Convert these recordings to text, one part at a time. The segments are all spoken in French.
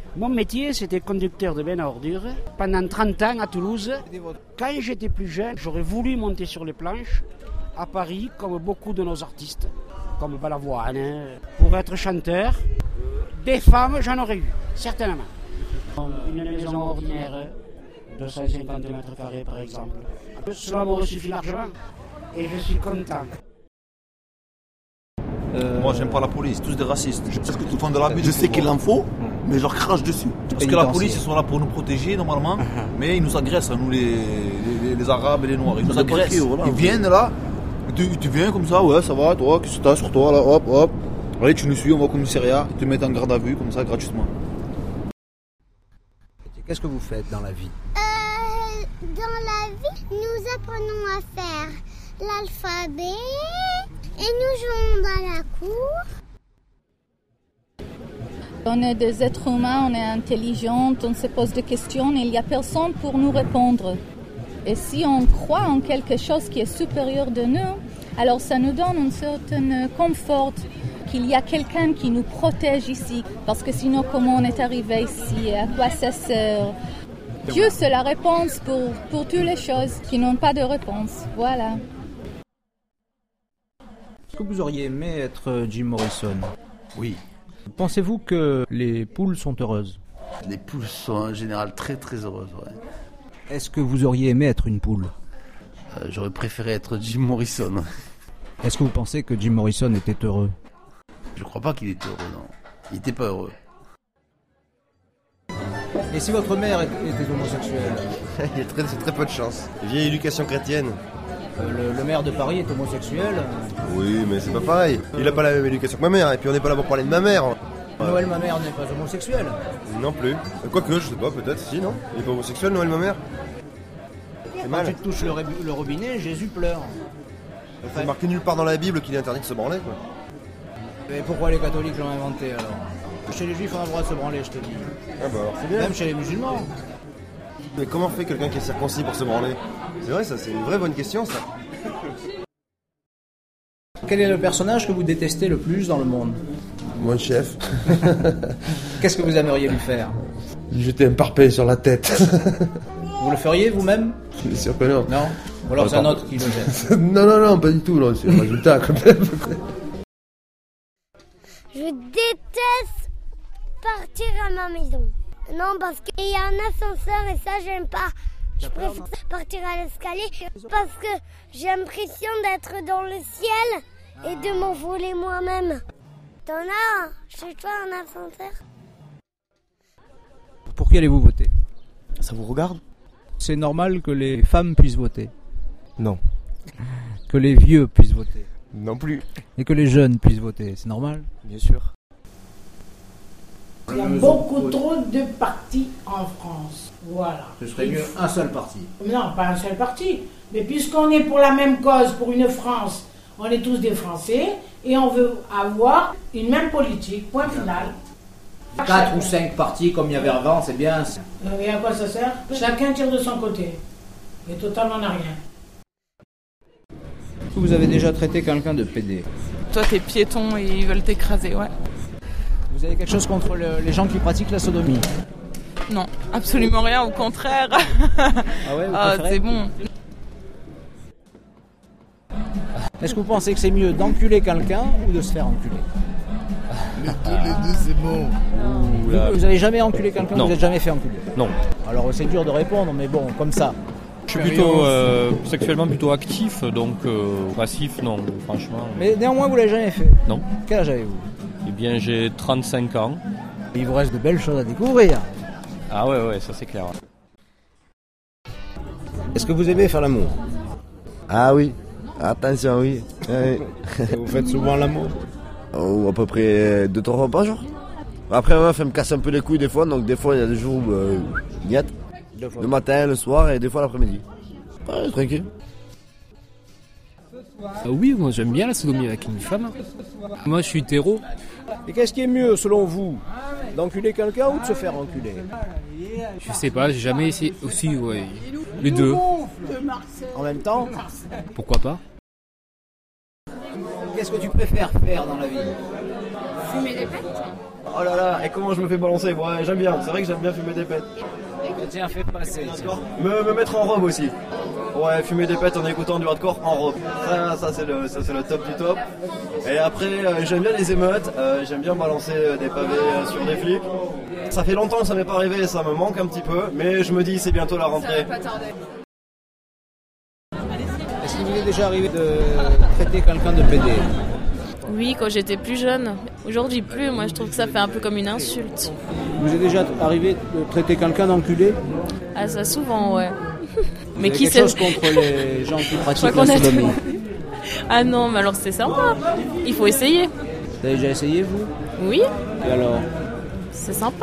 Mon métier, c'était conducteur de benne à ordures pendant 30 ans à Toulouse. Quand j'étais plus jeune, j'aurais voulu monter sur les planches à Paris, comme beaucoup de nos artistes, comme Balavoine, pour être chanteur. Des femmes, j'en aurais eu, certainement. Une maison ordinaire, 250 mètres carrés par exemple. Cela m'aurait suffi largement et je suis content. Moi j'aime pas la police, tous des racistes. Parce que tout le fond de la ville, je sais qu'il en faut, mais je leur crache dessus. Parce que la police ils sont là pour nous protéger normalement, mais ils nous agressent, nous les Arabes et les Noirs. Ils nous agressent. Voilà. Ils viennent là, tu viens comme ça, ouais ça va, toi, qu'est-ce que t'as sur toi là, hop hop. Allez tu nous suis, on va au commissariat, ils te mettent en garde à vue comme ça gratuitement. Qu'est-ce que vous faites dans la vie ? Dans la vie, nous apprenons à faire l'alphabet et nous jouons dans la cour. On est des êtres humains, on est intelligents, on se pose des questions et il n'y a personne pour nous répondre. Et si on croit en quelque chose qui est supérieur de nous, alors ça nous donne un certain confort qu'il y a quelqu'un qui nous protège ici. Parce que sinon, comment on est arrivé ici? À quoi ça sert? Dieu, c'est la réponse pour toutes les choses qui n'ont pas de réponse. Voilà. Est-ce que vous auriez aimé être Jim Morrison ? Oui. Pensez-vous que les poules sont heureuses ? Les poules sont en général très très heureuses. Ouais. Est-ce que vous auriez aimé être une poule ? J'aurais préféré être Jim Morrison. Est-ce que vous pensez que Jim Morrison était heureux ? Je crois pas qu'il était heureux, non. Il était pas heureux. Et si votre mère était homosexuelle ? Il y a très peu de chance. Vieille éducation chrétienne. Le maire de Paris est homosexuel ? Oui, mais c'est pas pareil. Il a pas la même éducation que ma mère, et puis on n'est pas là pour parler de ma mère. Noël, ma mère, n'est pas homosexuelle ? Non plus. Quoique, je sais pas, peut-être, si, non. Il est pas homosexuel, Noël, ma mère. C'est Quand mal. tu te touches le robinet, Jésus pleure. C'est marqué nulle part dans la Bible qu'il est interdit de se branler, quoi. Et pourquoi les catholiques l'ont inventé alors ? Chez les juifs, on a le droit de se branler, je te dis. Ah bah alors c'est bien. Même chez les musulmans. Mais comment fait quelqu'un qui est circoncis pour se branler ? C'est vrai, ça, c'est une vraie bonne question, ça. Quel est le personnage que vous détestez le plus dans le monde ? Mon chef. Qu'est-ce que vous aimeriez lui faire ? Lui jeter un parpaing sur la tête. Vous le feriez vous-même ? Bien sûr que non. Non ? Ou alors c'est un autre qui le jette ? Non, pas du tout. Non, c'est le résultat quand même. Je déteste partir à ma maison. Non, parce qu'il y a un ascenseur et ça, j'aime pas. Je préfère partir à l'escalier parce que j'ai l'impression d'être dans le ciel et de m'envoler moi-même. T'en as chez toi un ascenseur ? Pour qui allez-vous voter ? Ça vous regarde ? C'est normal que les femmes puissent voter. Non. Que les vieux puissent voter. Non plus. Et que les jeunes puissent voter. C'est normal ? Bien sûr. Il y a beaucoup trop de partis en France. Voilà. Ce serait mieux un seul parti. Non, pas un seul parti. Mais puisqu'on est pour la même cause, pour une France, on est tous des Français et on veut avoir une même politique. Point final. 4 ou 5 partis comme il y avait avant, c'est bien. Et à quoi ça sert ? Chacun tire de son côté. Et Total n'en a rien. Vous avez déjà traité quelqu'un de pédé. Toi, t'es piéton et ils veulent t'écraser, ouais. Vous avez quelque chose contre les gens qui pratiquent la sodomie ? Non, absolument rien, au contraire. Ah ouais, vous préférez ? C'est bon. Est-ce que vous pensez que c'est mieux d'enculer quelqu'un ou de se faire enculer ? Les deux, c'est bon. Vous n'avez jamais enculé quelqu'un ? Non. Vous n'êtes jamais fait enculer ? Non. Alors c'est dur de répondre, mais bon, comme ça. Je suis plutôt sexuellement plutôt actif, donc passif, non, franchement. Mais néanmoins, vous l'avez jamais fait ? Non. Quel âge avez-vous ? Eh bien, j'ai 35 ans. Il vous reste de belles choses à découvrir. Ah ouais, ça c'est clair. Est-ce que vous aimez faire l'amour ? Ah oui. Attention, oui. Vous faites souvent l'amour ? Oh, à peu près 2-3 fois par jour. Après, ma meuf, elle me casse un peu les couilles des fois, donc des fois, il y a des jours où niet. Le matin, le soir et des fois l'après-midi. Ouais, tranquille. Oui, moi j'aime bien la sodomie avec une femme. Moi je suis hétéro. Et qu'est-ce qui est mieux selon vous ? D'enculer quelqu'un ou de se faire enculer ? Je sais pas, j'ai jamais essayé. Aussi, ouais. Les deux. En même temps ? Pourquoi pas ? Qu'est-ce que tu préfères faire dans la vie ? Fumer des pètes ? Oh là là, et comment je me fais balancer? Ouais, j'aime bien, c'est vrai que j'aime bien fumer des pètes. Tiens, fais passer. Me mettre en robe aussi. Ouais, fumer des pètes en écoutant du hardcore en robe. Ça c'est le top du top. Et après, j'aime bien les émeutes, j'aime bien balancer des pavés sur des flics. Ça fait longtemps que ça m'est pas arrivé, ça me manque un petit peu, mais je me dis c'est bientôt la rentrée. Est-ce qu'il vous est déjà arrivé de traiter quelqu'un de PD? Oui, quand j'étais plus jeune. Aujourd'hui plus, moi je trouve que ça fait un peu comme une insulte. Vous est déjà arrivé de traiter quelqu'un d'enculé? Ah ça souvent, ouais. Mais qui c'est? Quelque chose contre les gens qui pratiquent la sodomie? Ah non, mais alors c'est sympa. Il faut essayer. Vous avez déjà essayé vous? Oui. Et alors? C'est sympa.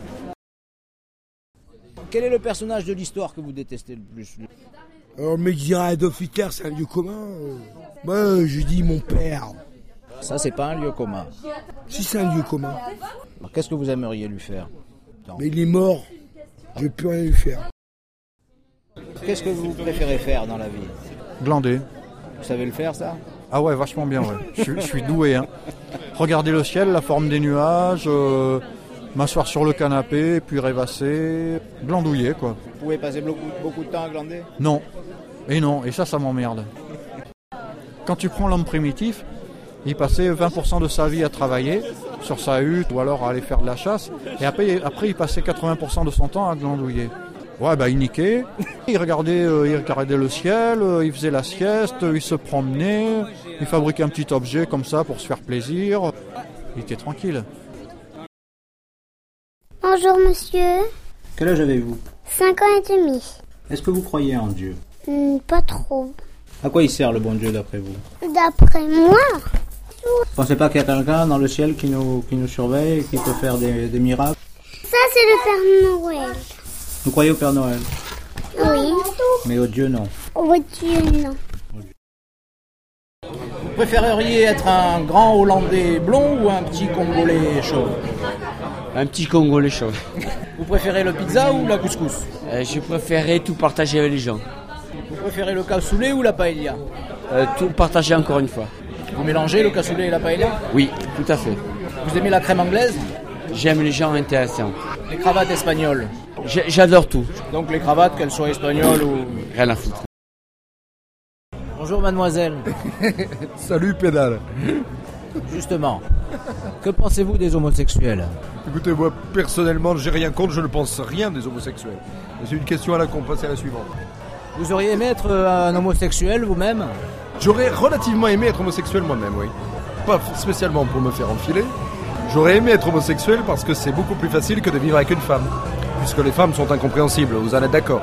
Quel est le personnage de l'histoire que vous détestez le plus? On me dirait Adolf Hitler, c'est un lieu commun. Moi, je dis mon père. Ça, c'est pas un lieu commun. Si, c'est un lieu commun. Alors, qu'est-ce que vous aimeriez lui faire? Mais il est mort. Je ne peux rien lui faire. Qu'est-ce que vous préférez faire dans la vie? Glander. Vous savez le faire, ça? Ah ouais, vachement bien, ouais. Je suis doué, hein. Regarder le ciel, la forme des nuages, m'asseoir sur le canapé, puis rêvasser, glandouiller, quoi. Vous pouvez passer beaucoup de temps à glander? Non. Et ça m'emmerde. Quand tu prends l'homme primitif, il passait 20% de sa vie à travailler sur sa hutte ou alors à aller faire de la chasse. Et après il passait 80% de son temps à glandouiller. Ouais, il niquait. Il regardait le ciel, il faisait la sieste, il se promenait, il fabriquait un petit objet comme ça pour se faire plaisir. Il était tranquille. Bonjour monsieur. Quel âge avez-vous? 5 ans et demi. Est-ce que vous croyez en Dieu? Pas trop. À quoi il sert le bon Dieu d'après vous? D'après moi? Vous pensez pas qu'il y a quelqu'un dans le ciel qui nous surveille et qui peut faire des miracles? Ça c'est le Père Noël. Vous croyez au Père Noël? Oui. Mais au Dieu non? Au Dieu non. Vous préféreriez être un grand Hollandais blond ou un petit Congolais chauve? Un petit Congolais chauve. Vous préférez le pizza ou la couscous? Je préférais tout partager avec les gens. Vous préférez le cassoulet ou la paella? Tout partager encore une fois. Vous mélangez le cassoulet et la paella? Oui, tout à fait. Vous aimez la crème anglaise? J'aime les gens intéressants. Les cravates espagnoles? J'adore tout. Donc les cravates, qu'elles soient espagnoles ou... Rien à foutre. Bonjour mademoiselle. Salut pédale. Justement, que pensez-vous des homosexuels? Écoutez, moi personnellement, j'ai rien contre, je ne pense rien des homosexuels. C'est une question à la con, passez à la suivante. Vous auriez aimé être un homosexuel vous-même? J'aurais relativement aimé être homosexuel moi-même, oui. Pas spécialement pour me faire enfiler. J'aurais aimé être homosexuel parce que c'est beaucoup plus facile que de vivre avec une femme. Puisque les femmes sont incompréhensibles, vous en êtes d'accord?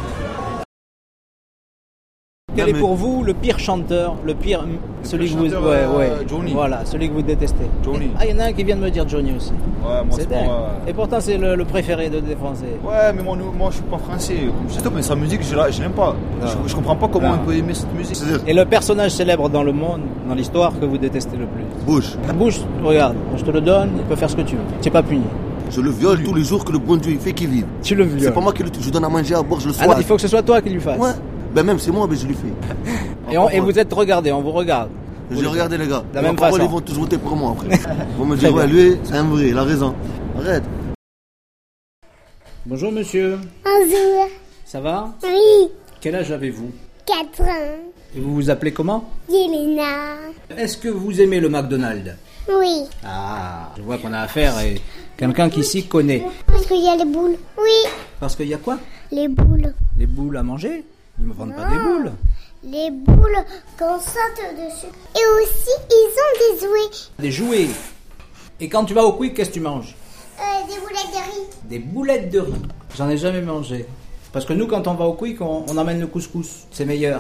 Quel est pour vous le pire chanteur, celui que vous... Johnny. Voilà, celui que vous détestez. Johnny. Ah, il y en a un qui vient de me dire Johnny aussi. Ouais, moi c'est dingue. Et pourtant c'est le préféré de Français. Ouais, mais moi je suis pas français. C'est tout, mais sa musique, je l'aime pas. Je comprends pas comment on peut aimer cette musique. Et le personnage célèbre dans le monde, dans l'histoire, que vous détestez le plus? Bush. Bush, regarde, je te le donne, il peut faire ce que tu veux. Tu n'es pas puni. Je le viole tous les jours que le bon Dieu il fait qu'il vive. Tu le violes? C'est pas moi qui le tue, je donne à manger, à boire, je le soigne. Ah non, il faut que ce soit toi qui lui fasses. Ouais. Ben même c'est moi, mais je lui fais. Et vous êtes regardés, on vous regarde. J'ai regardé les gars. De la même façon. Ils vont tous voter pour moi après. Ils vont me dire ouais lui c'est un vrai, il a raison. Arrête. Bonjour monsieur. Bonjour. Ça va? Oui. Quel âge avez-vous? 4 ans. Et vous vous appelez comment? Yelena. Est-ce que vous aimez le McDonald's? Oui. Ah, je vois qu'on a affaire à quelqu'un qui s'y connaît. Parce qu'il y a les boules. Oui. Parce qu'il y a quoi? Les boules. Les boules à manger? Ils me vendent pas des boules. Les boules qu'on saute dessus. Et aussi, ils ont des jouets. Des jouets. Et quand tu vas au Quick, qu'est-ce que tu manges? Des boulettes de riz. Des boulettes de riz. J'en ai jamais mangé. Parce que nous, quand on va au Quick, on emmène le couscous. C'est meilleur.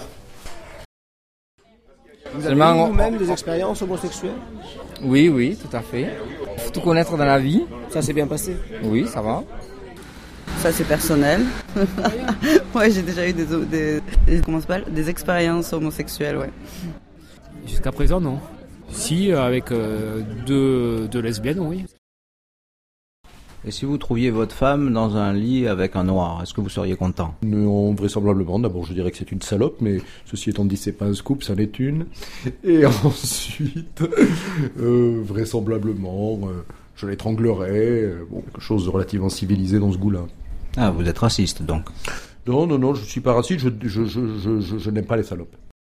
Vous avez eu vous-même des expériences homosexuelles? Oui, tout à fait. Faut tout connaître dans la vie. Ça s'est bien passé? Oui, ça va. Ça c'est personnel. Ouais, j'ai déjà eu des expériences homosexuelles, ouais. Jusqu'à présent, non. Si, avec deux lesbiennes, oui. Et si vous trouviez votre femme dans un lit avec un noir, est-ce que vous seriez content? Non, vraisemblablement. D'abord, je dirais que c'est une salope, mais ceci étant dit, c'est pas un scoop, ça l'est une. Et ensuite, vraisemblablement, je l'étranglerai. Bon, quelque chose de relativement civilisé dans ce goût-là. Ah, vous êtes raciste donc? Non, je suis pas raciste, je n'aime pas les salopes.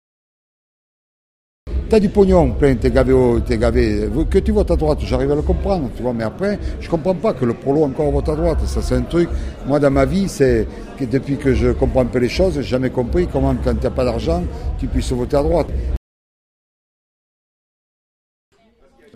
T'as du pognon plein, t'es gavé. Que tu votes à droite, j'arrive à le comprendre, tu vois, mais après, je comprends pas que le prolo encore vote à droite. Ça, c'est un truc. Moi, dans ma vie, c'est que depuis que je comprends un peu les choses, j'ai jamais compris comment, quand t'as pas d'argent, tu puisses voter à droite.